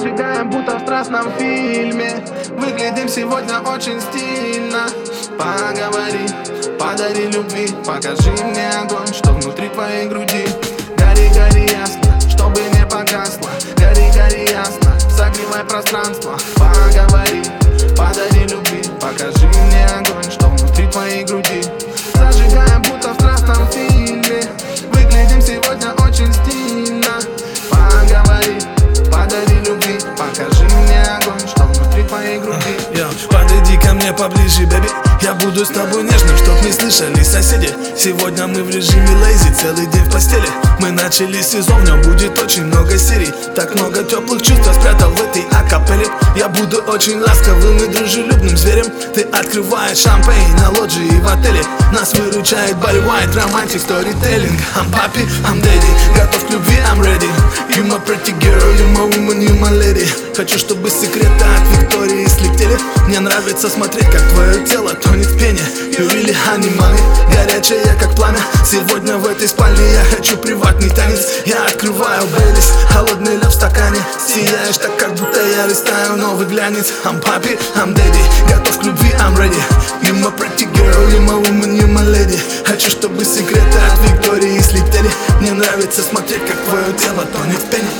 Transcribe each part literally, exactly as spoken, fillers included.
Зажигаем, будто в страстном фильме. Выглядим сегодня очень стильно. Поговори, подари любви. Покажи мне огонь, что внутри твоей груди. Гори, гори ясно, чтобы не погасло. Гори, гори ясно, согревай пространство. Поговори, подари любви. Покажи мне огонь, что внутри твоей груди. Зажигаем, будто в страстном фильме. Выглядим сегодня очень стильно. Поговори, подари любви. Покажи мне огонь, что внутри твоей груди. Йо, подойди ко мне поближе, бэби. Я буду с тобой нежным, чтоб не слышали соседи. Сегодня мы в режиме лейзи, целый день в постели. Мы начали сезон, в нем будет очень много серий. Так много теплых чувств я спрятал в этой акапелле. Я буду очень ласковым и дружелюбным зверем. Ты открываешь шампейн на лоджии и в отеле. Нас выручает Барри Уайт, романтик, сторителлинг. I'm papi, I'm daddy, готов к любви, I'm ready. You my pretty girl, you my woman, you my lady. Хочу, чтобы секреты от Виктории слетели. Мне нравится смотреть, как твое тело тонет в пене. You really honey, mommy, горячая как пламя. Сегодня в этой спальне я хочу приватный танец. Я открываю Бейлис, холодный лед в стакане. Сияешь так, как будто я листаю новый глянец. I'm papi, I'm daddy, готов к любви, I'm ready. You my pretty girl, you my woman, you my lady. Хочу, чтобы секреты от Виктории слетели. Мне нравится смотреть, как твое тело тонет в пене.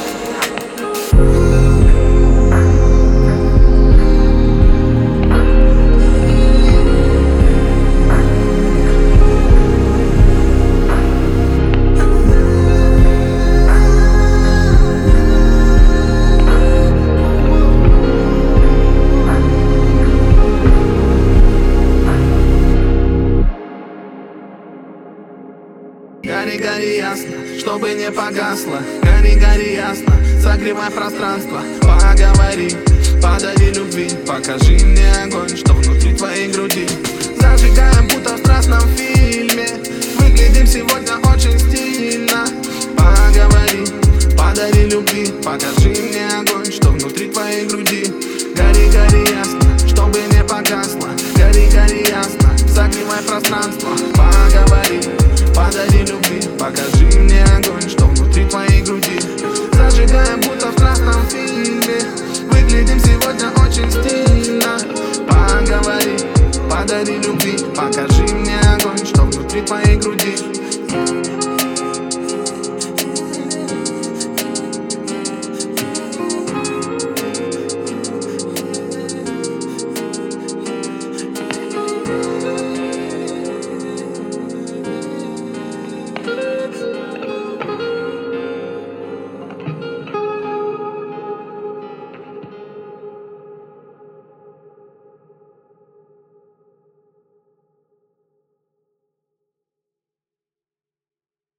Гори, гори ясно, чтобы не погасло. Гори, гори ясно, согревай пространство. Поговори, подари любви. Покажи мне огонь, что внутри твоей груди. Зажигаем, будто в страстном фильме. Выглядим сегодня очень стильно. Поговори, подари любви. Покажи мне огонь, что внутри твоей груди. Гори, гори ясно, чтобы не погасло. Гори, гори ясно, согревай пространство. Поговори, подари любви, покажи мне огонь, что внутри твоей груди. Зажигаем, будто в страстном фильме. Выглядим сегодня очень стильно. Поговори, подари любви, покажи